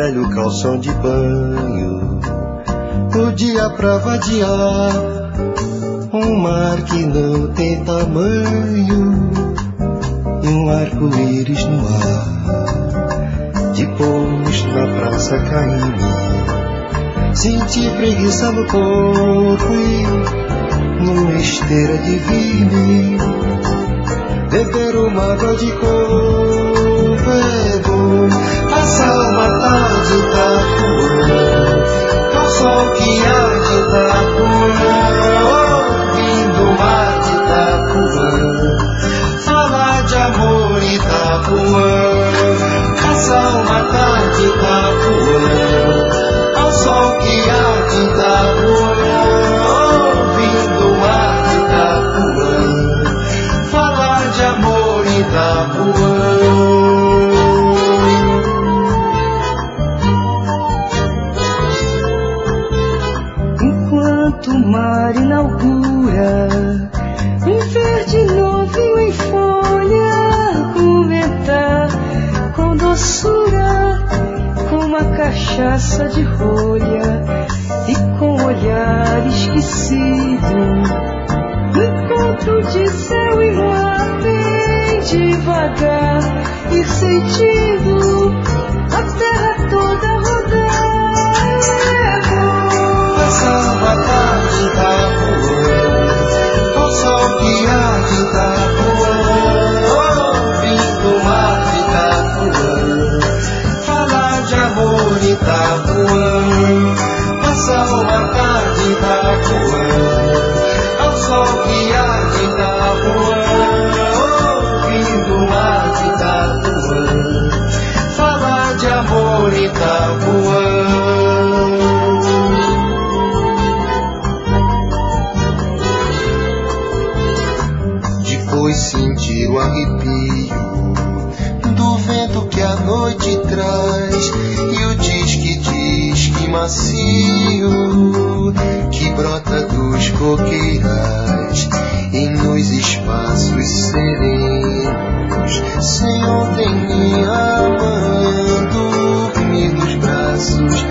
velho calção de banho, o dia pra vadiar, um mar que não tem tamanho e um arco-íris no ar. Depois na praça caindo, senti preguiça no corpo e numa esteira de vinho beber uma água de coco é bom. Passar uma tarde Itapuã, ao sol que há de Itapuã, ouvindo o mar de Itapuã, falar de amor Itapuã. Passar uma tarde Itapuã, ao sol que há de Itapuã, ouvindo o mar de Itapuã, falar de amor Itapuã. Enquanto o mar inaugura um verde novinho em folha, comentar com doçura, com uma cachaça de rolha e com um olhar esquecido, encontro de céu e mar bem devagar, ir sentindo a terra toda rodar. É bom passar uma tarde Itapuã, ao sol que há de Itapuã, ouvindo o mar de Itapuã, falar de amor Itapuã. Passar uma tarde Itapuã, ao sol que há de Itapuã, ouvindo o mar de Itapuã, falar de amor Itapuã. Depois senti o arrepio do vento que a noite traz e o disque macio que brota dos coqueirais e nos espaços serenos, sem ontem minha mãe dormir nos braços